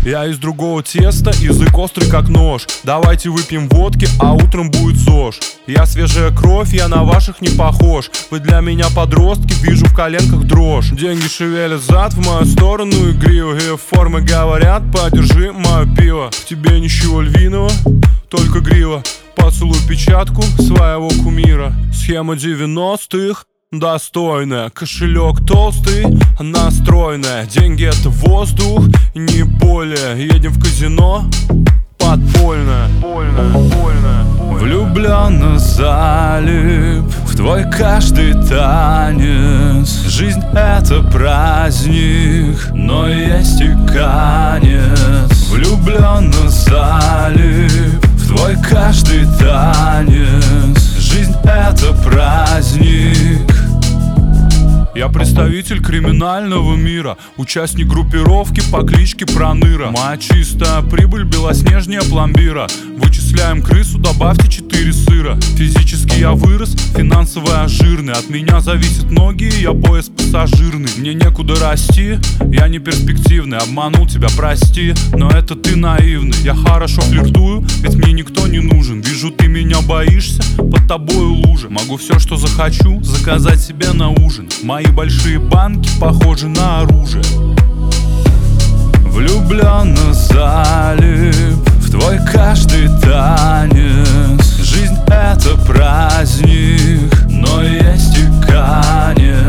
Я из другого теста, язык острый как нож. Давайте выпьем водки, а утром будет ЗОЖ. Я свежая кровь, я на ваших не похож. Вы для меня подростки, вижу в коленках дрожь. Деньги шевелят зад в мою сторону игриво. И формы говорят, подержи мое пиво. В тебе ничего львиного, только грива. Поцелуй печатку своего кумира. Схема 90-х достойная, кошелек толстый, настроенная. Деньги это воздух, не более. Едем в казино, подпольное. Влюбленно залип в твой каждый танец. Жизнь это праздник, но есть и конец. Влюбленно залип в твой каждый танец. Жизнь это праздник. Я представитель криминального мира, участник группировки по кличке Проныра. Моя чистая прибыль белоснежнее пломбира. Вычисляем крысу, добавьте 4 сыра. Физически я вырос, финансово я жирный. От меня зависят ноги, я пояс пассажирный. Мне некуда расти, я не перспективный. Обманул тебя, прости, но это ты наивный. Я хорошо флиртую, ведь мне никто не нужен. Вижу, ты меня боишься, под тобою лужа. Могу все, что захочу, заказать себе на ужин. Мои большие банки похожи на оружие. Влюбленно залип в твой каждый танец. Жизнь это праздник, но есть и конец.